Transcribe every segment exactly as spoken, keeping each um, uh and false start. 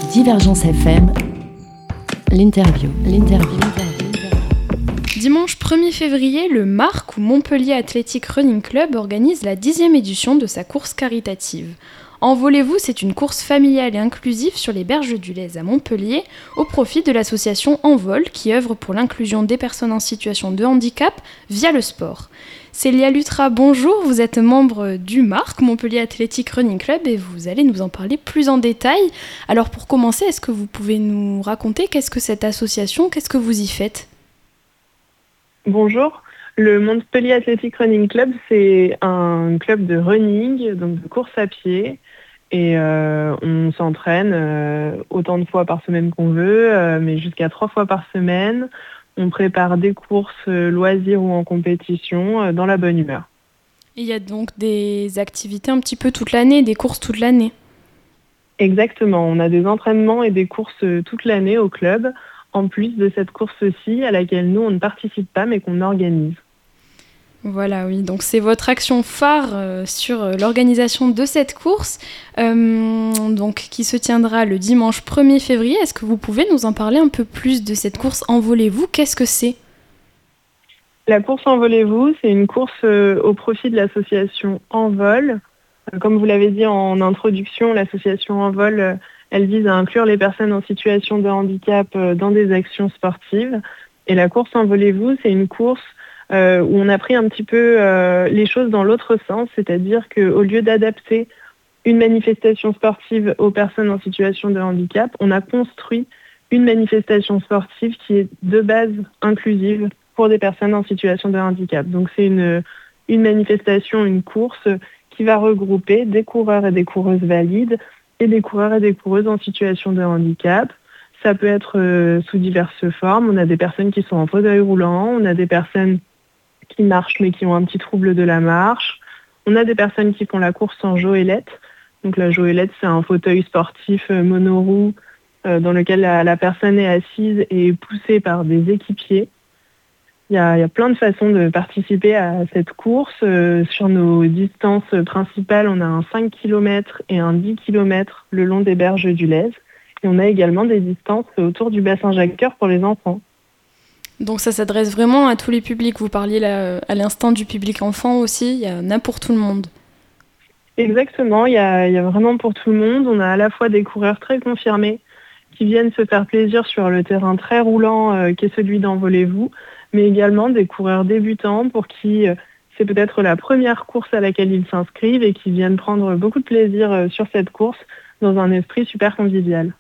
Divergence F M, l'interview, l'interview. Dimanche premier février, le M A R C ou Montpellier Athletic Running Club organise la dixième édition de sa course caritative. Envolez-vous, c'est une course familiale et inclusive sur les berges du Lez à Montpellier, au profit de l'association Envol, qui œuvre pour l'inclusion des personnes en situation de handicap via le sport. Célia Lutra, bonjour, vous êtes membre du M A R C, Montpellier Athletic Running Club, et vous allez nous en parler plus en détail. Alors pour commencer, est-ce que vous pouvez nous raconter qu'est-ce que cette association, qu'est-ce que vous y faites ? Bonjour, le Montpellier Athletic Running Club, c'est un club de running, donc de course à pied. Et euh, on s'entraîne euh, autant de fois par semaine qu'on veut, euh, mais jusqu'à trois fois par semaine. On prépare des courses euh, loisirs ou en compétition euh, dans la bonne humeur. Il y a donc des activités un petit peu toute l'année, des courses toute l'année. Exactement, on a des entraînements et des courses euh, toute l'année au club, en plus de cette course-ci à laquelle nous, on ne participe pas, mais qu'on organise. Voilà, oui. Donc c'est votre action phare euh, sur euh, l'organisation de cette course, euh, donc qui se tiendra le dimanche premier février. Est-ce que vous pouvez nous en parler un peu plus de cette course Envolez-vous ? Qu'est-ce que c'est ? La course Envolez-vous, c'est une course euh, au profit de l'association Envol. Euh, comme vous l'avez dit en introduction, l'association Envol, euh, elle vise à inclure les personnes en situation de handicap euh, dans des actions sportives. Et la course Envolez-vous, c'est une course Euh, où on a pris un petit peu euh, les choses dans l'autre sens, c'est-à-dire qu'au lieu d'adapter une manifestation sportive aux personnes en situation de handicap, on a construit une manifestation sportive qui est de base inclusive pour des personnes en situation de handicap. Donc c'est une, une manifestation, une course qui va regrouper des coureurs et des coureuses valides et des coureurs et des coureuses en situation de handicap. Ça peut être euh, sous diverses formes. On a des personnes qui sont en fauteuil roulant, on a des personnes qui marchent mais qui ont un petit trouble de la marche. On a des personnes qui font la course en joëlette. Donc la joëlette, c'est un fauteuil sportif monoroue euh, dans lequel la, la personne est assise et poussée par des équipiers. Il y a, il y a plein de façons de participer à cette course. Euh, sur nos distances principales, on a un cinq kilomètres et un dix kilomètres le long des berges du Lez. Et on a également des distances autour du bassin Jacques-Cœur pour les enfants. Donc ça s'adresse vraiment à tous les publics. Vous parliez là, à l'instant du public enfant aussi, il y en a pour tout le monde. Exactement, il y a, il y a vraiment pour tout le monde. On a à la fois des coureurs très confirmés qui viennent se faire plaisir sur le terrain très roulant euh, qui est celui d'Envolez-vous, mais également des coureurs débutants pour qui euh, c'est peut-être la première course à laquelle ils s'inscrivent et qui viennent prendre beaucoup de plaisir euh, sur cette course dans un esprit super convivial.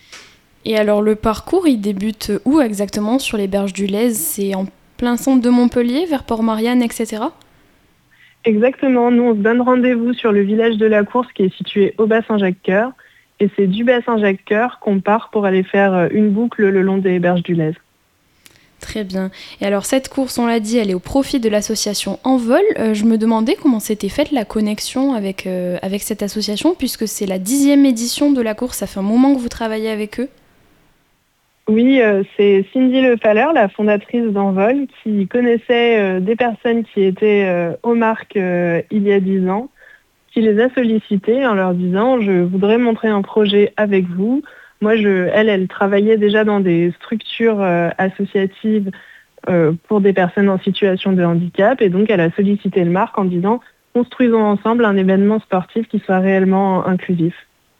Et alors le parcours, il débute où exactement sur les berges du Lez ? C'est en plein centre de Montpellier, vers Port-Marianne, et cetera. Exactement, nous on se donne rendez-vous sur le village de la course qui est situé au bassin Jacques-Cœur. Et c'est du bassin Jacques-Cœur qu'on part pour aller faire une boucle le long des berges du Lez. Très bien. Et alors cette course, on l'a dit, elle est au profit de l'association Envol. Euh, je me demandais comment s'était faite la connexion avec, euh, avec cette association, puisque c'est la dixième édition de la course. Ça fait un moment que vous travaillez avec eux. Oui, euh, c'est Cindy Lefaller, la fondatrice d'Envol, qui connaissait euh, des personnes qui étaient euh, au M A R C euh, il y a dix ans, qui les a sollicitées en leur disant « je voudrais montrer un projet avec vous ». Moi, je, elle, elle travaillait déjà dans des structures euh, associatives euh, pour des personnes en situation de handicap et donc elle a sollicité le M A R C en disant « construisons ensemble un événement sportif qui soit réellement inclusif ».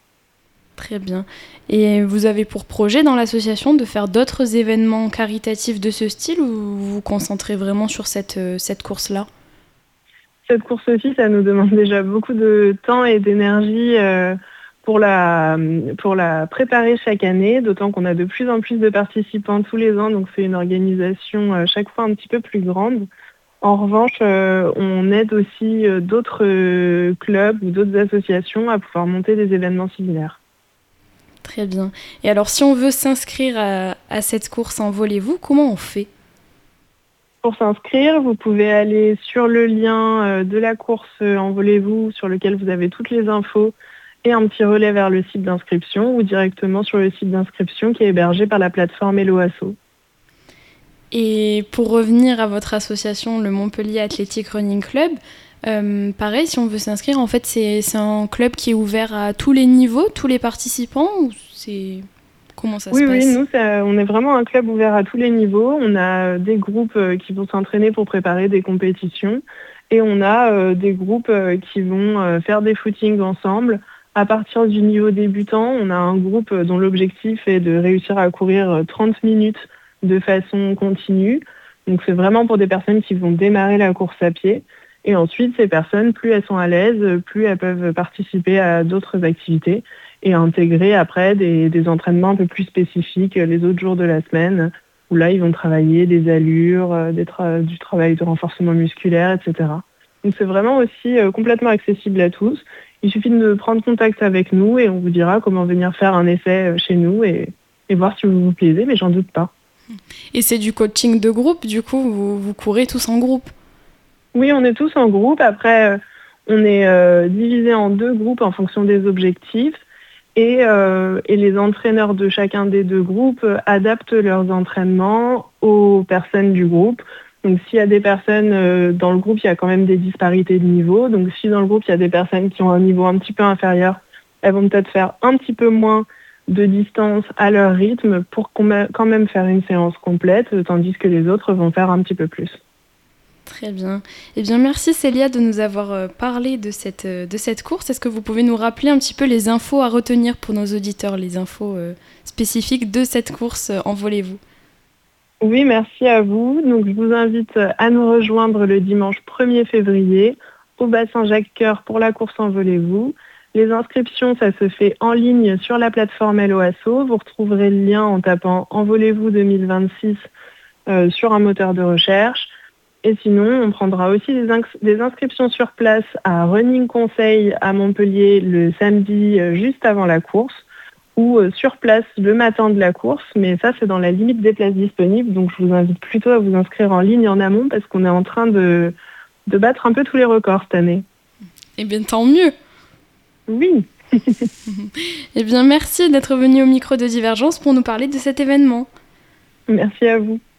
Très bien. Et vous avez pour projet dans l'association de faire d'autres événements caritatifs de ce style ou vous vous concentrez vraiment sur cette, euh, cette course-là ? Cette course-ci, ça nous demande déjà beaucoup de temps et d'énergie euh, pour, la, pour la préparer chaque année, d'autant qu'on a de plus en plus de participants tous les ans, donc c'est une organisation euh, chaque fois un petit peu plus grande. En revanche, euh, on aide aussi euh, d'autres euh, clubs ou d'autres associations à pouvoir monter des événements similaires. Très bien. Et alors, si on veut s'inscrire à, à cette course Envolez-vous, comment on fait ? Pour s'inscrire, vous pouvez aller sur le lien euh, de la course euh, Envolez-vous, sur lequel vous avez toutes les infos et un petit relais vers le site d'inscription ou directement sur le site d'inscription qui est hébergé par la plateforme Hello Asso. Et pour revenir à votre association, le Montpellier Athletic Running Club, Euh, pareil, si on veut s'inscrire, en fait, c'est, c'est un club qui est ouvert à tous les niveaux, tous les participants ou c'est... Comment ça Oui, se passe? oui, nous, ça- on est vraiment un club ouvert à tous les niveaux. On a des groupes euh, qui vont s'entraîner pour préparer des compétitions et on a euh, des groupes euh, qui vont euh, faire des footings ensemble. À partir du niveau débutant, on a un groupe euh, dont l'objectif est de réussir à courir euh, trente minutes de façon continue. Donc c'est vraiment pour des personnes qui vont démarrer la course à pied. Et ensuite, ces personnes, plus elles sont à l'aise, plus elles peuvent participer à d'autres activités et intégrer après des, des entraînements un peu plus spécifiques les autres jours de la semaine, où là, ils vont travailler des allures, des tra- du travail de renforcement musculaire, et cetera. Donc c'est vraiment aussi euh, complètement accessible à tous. Il suffit de prendre contact avec nous et on vous dira comment venir faire un essai euh, chez nous et, et voir si vous vous plaisez, mais j'en doute pas. Et c'est du coaching de groupe, du coup, vous, vous courez tous en groupe? Oui, on est tous en groupe. Après, euh, on est euh, divisé en deux groupes en fonction des objectifs. Et, euh, et les entraîneurs de chacun des deux groupes euh, adaptent leurs entraînements aux personnes du groupe. Donc s'il y a des personnes euh, dans le groupe, il y a quand même des disparités de niveau. Donc si dans le groupe, il y a des personnes qui ont un niveau un petit peu inférieur, elles vont peut-être faire un petit peu moins de distance à leur rythme pour quand même faire une séance complète, tandis que les autres vont faire un petit peu plus. Très bien. Eh bien, merci Célia de nous avoir parlé de cette, de cette course. Est-ce que vous pouvez nous rappeler un petit peu les infos à retenir pour nos auditeurs, les infos euh, spécifiques de cette course euh, Envolez-vous? Oui, merci à vous. Donc, je vous invite à nous rejoindre le dimanche premier février au bassin Jacques-Cœur pour la course Envolez-vous. Les inscriptions, ça se fait en ligne sur la plateforme Hello Asso. Vous retrouverez le lien en tapant Envolez-vous deux mille vingt-six euh, sur un moteur de recherche. Et sinon, on prendra aussi des, ins- des inscriptions sur place à Running Conseil à Montpellier le samedi euh, juste avant la course ou euh, sur place le matin de la course. Mais ça, c'est dans la limite des places disponibles. Donc, je vous invite plutôt à vous inscrire en ligne en amont parce qu'on est en train de, de battre un peu tous les records cette année. Eh bien, tant mieux. Oui. Eh bien, merci d'être venu au micro de Divergence pour nous parler de cet événement. Merci à vous.